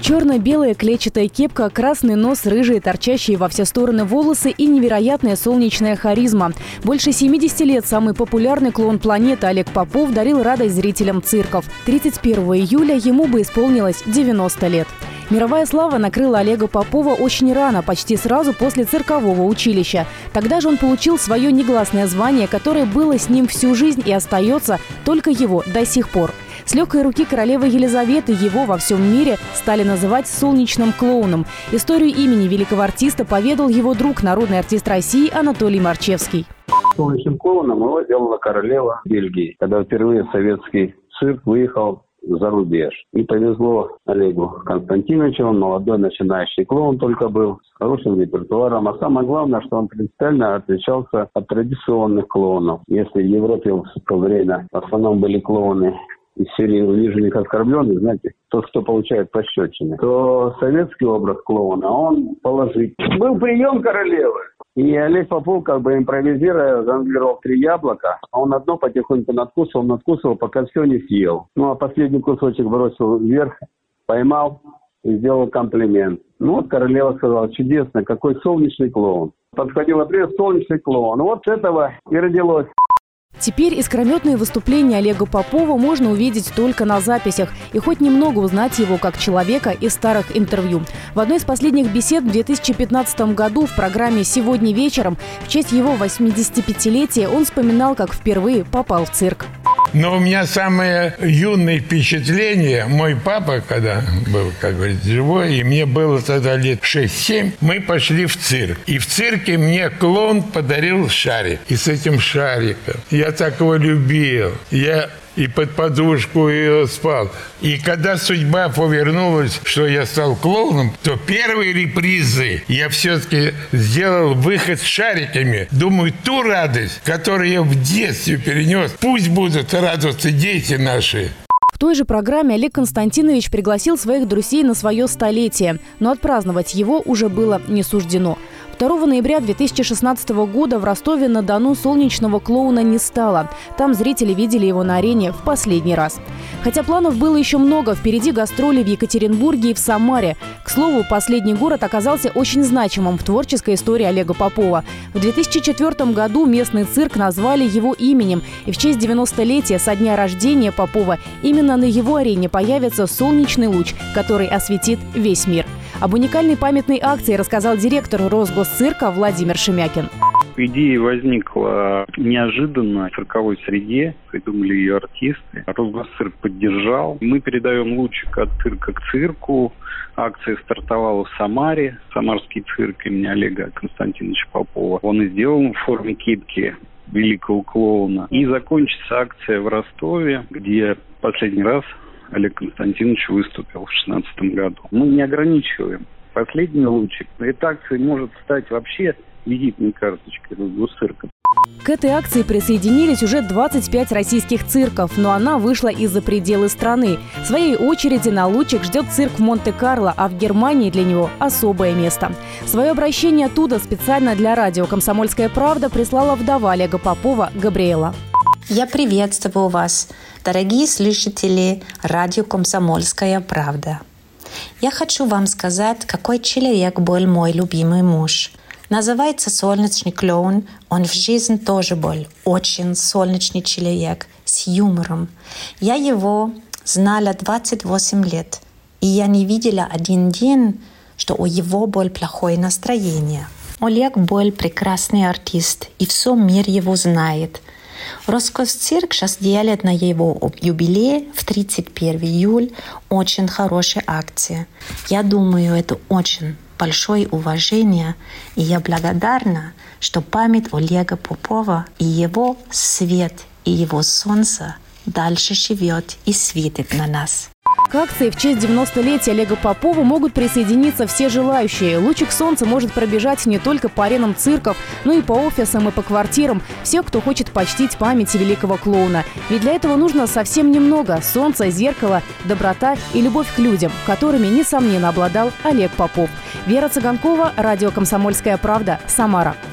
Черно-белая клетчатая кепка, красный нос, рыжие, торчащие во все стороны волосы и невероятная солнечная харизма. Больше 70 лет самый популярный клоун планеты Олег Попов дарил радость зрителям цирков. 31 июля ему бы исполнилось 90 лет. Мировая слава накрыла Олега Попова очень рано, почти сразу после циркового училища. Тогда же он получил свое негласное звание, которое было с ним всю жизнь и остается только его до сих пор. С легкой руки королевы Елизаветы его во всем мире стали называть солнечным клоуном. Историю имени великого артиста поведал его друг, народный артист России Анатолий Марчевский. Солнечным клоуном его делала королева Бельгии, когда впервые советский цирк выехал за рубеж. И повезло Олегу Константиновичу, он молодой начинающий клоун только был, с хорошим репертуаром. А самое главное, что он принципиально отличался от традиционных клоунов. Если в Европе в то время в основном были клоуны из серии униженных, оскорбленных, знаете, тот, кто получает пощечины, то советский образ клоуна, он положительный. Был прием королевы. И Олег Попов, как бы импровизируя, жонглировал 3 яблока, а он одно потихоньку надкусывал, пока все не съел. Ну, а последний кусочек бросил вверх, поймал и сделал комплимент. Ну, вот королева сказала: чудесно, какой солнечный клоун. Подходила привет, солнечный клоун. Вот с этого и родилось. Теперь искрометные выступления Олега Попова можно увидеть только на записях и хоть немного узнать его как человека из старых интервью. В одной из последних бесед в 2015 году в программе «Сегодня вечером» в честь его 85-летия он вспоминал, как впервые попал в цирк. Но у меня самое юное впечатление, мой папа, когда был, как говорится, живой, и мне было тогда лет 6-7, мы пошли в цирк. И в цирке мне клоун подарил шарик. И с этим шариком я так его любил. Я и под подушку ее спал. И когда судьба повернулась, что я стал клоуном, то первые репризы я все-таки сделал выход с шариками. Думаю, ту радость, которую я в детстве перенес, пусть будут радоваться дети наши. В той же программе Олег Константинович пригласил своих друзей на свое столетие, но отпраздновать его уже было не суждено. 2 ноября 2016 года в Ростове-на-Дону солнечного клоуна не стало. Там зрители видели его на арене в последний раз. Хотя планов было еще много, впереди гастроли в Екатеринбурге и в Самаре. К слову, последний город оказался очень значимым в творческой истории Олега Попова. В 2004 году местный цирк назвали его именем. И в честь 90-летия со дня рождения Попова именно на его арене появится солнечный луч, который осветит весь мир. Об уникальной памятной акции рассказал директор Росгосцирка Владимир Шемякин. Идея возникла неожиданно в цирковой среде, придумали ее артисты. Росгосцирк поддержал. Мы передаем лучик от цирка к цирку. Акция стартовала в Самаре. Самарский цирк имени Олега Константиновича Попова. Он и сделан в форме кепки великого клоуна. И закончится акция в Ростове, где последний раз Олег Константинович выступил в 2016 году. Мы не ограничиваем. Последний лучик. Эта акция может стать вообще визитной карточкой Росгосцирка. К этой акции присоединились уже 25 российских цирков, но она вышла и за пределы страны. В своей очереди на лучик ждет цирк в Монте-Карло, а в Германии для него особое место. Свое обращение оттуда специально для радио «Комсомольская правда» прислала вдова Олега Попова Габриэла. Я приветствую вас, дорогие слушатели радио «Комсомольская правда». Я хочу вам сказать, какой человек был мой любимый муж. Называется солнечный клоун. Он в жизни тоже был очень солнечный человек, с юмором. Я его знала 28 лет, и я не видела один день, что у него было плохое настроение. Олег был прекрасный артист, и все мир его знает. Росгосцирк сейчас делает на его юбилей в 31 июля очень хорошая акция. Я думаю, это очень большое уважение, и я благодарна, что память Олега Попова и его свет, и его солнце дальше живет и светит на нас. К акции в честь 90-летия Олега Попова могут присоединиться все желающие. Лучик солнца может пробежать не только по аренам цирков, но и по офисам и по квартирам. Все, кто хочет почтить память великого клоуна. Ведь для этого нужно совсем немного – солнце, зеркало, доброта и любовь к людям, которыми, несомненно, обладал Олег Попов. Вера Цыганкова, радио «Комсомольская правда», Самара.